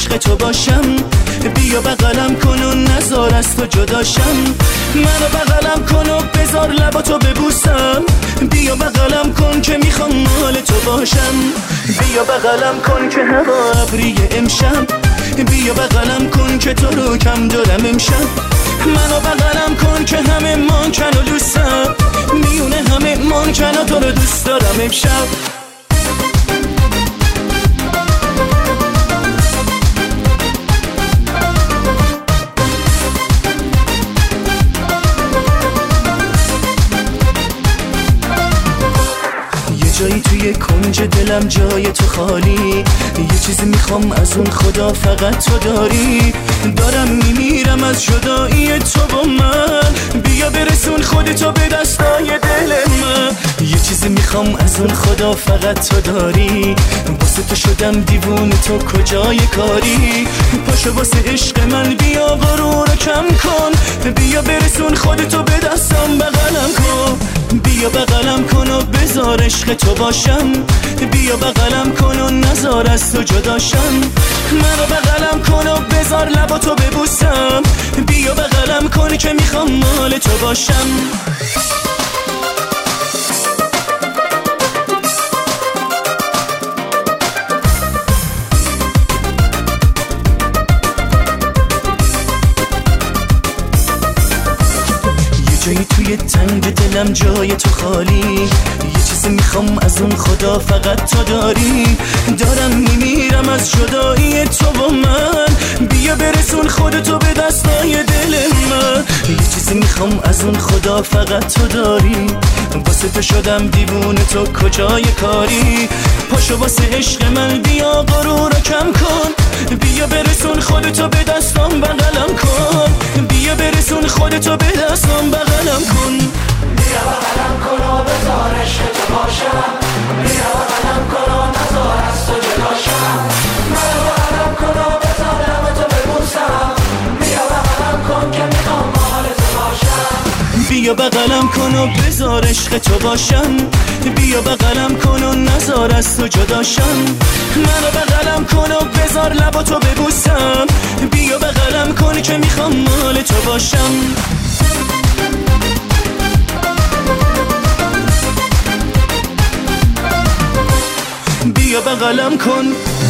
عشق تو باشم. بیا بغلم کن و نذار از تو جداشم. منو بغلم کن و بذار لباتو ببوسم. بیا بغلم کن که میخوام مال تو باشم. بیا بغلم کن که هوا ابری امشب. بیا بغلم کن که تو رو کم دارم امشب. منو بغلم کن که همه ممکن و دوستم. میونه همه ممکن و تو رو دوست دارم امشب. جایی توی کنج دلم جای تو خالی. یه چیزی میخوام از اون خدا فقط تو داری. دارم میمیرم از جدایی تو با من. بیا برسون خودتو به دستای دل من. یه چیزی میخوام از اون خدا فقط تو داری. واسه تو شدم دیوونه تو کجای کاری. پاشو واسه عشق من بیا غرورو کم کن. بیا برسون خودتو به دستم بغلم کن. بیا بغلم کن و بذار عشق تو باشم. بیا بغلم کن و نذار از تو جداشم. منو بغلم کن و بذار لباتو ببوسم. بیا بغلم کن که میخوام مال تو باشم. جایی توی تنگ دلم جای تو خالی. یه چیزی میخوام از اون خدا فقط تو داری. دارم میمیرم از جدایی تو و من. بیا برسون خودتو به دستای دل من. یه چیزی میخوام از اون خدا فقط تو داری. واسه تو شدم دیوونه تو کجای کاری. پاشو واسه عشق من بیا غرورو کم کن. بیا برسون خودتو به دستم بغلم کن. بیا برسون خودتو به دستم بغلم کن. بیا بغلم کن و بذار عشق تو باشم. بیا بغلم کن و نذار از تو جداشم. منو بغلم کن و بذار لباتو ببوسم. بیا بغلم کن که میخوام مال تو باشم. بیا بغلم کن و بذار عشق تو باشم. بیا بغلم کن و نذار از تو جداشم. منو بغلم کن و بذار لباتو ببوسم. بیا بغلم کن که میخوام مال تو باشم. بیا بغلم کن.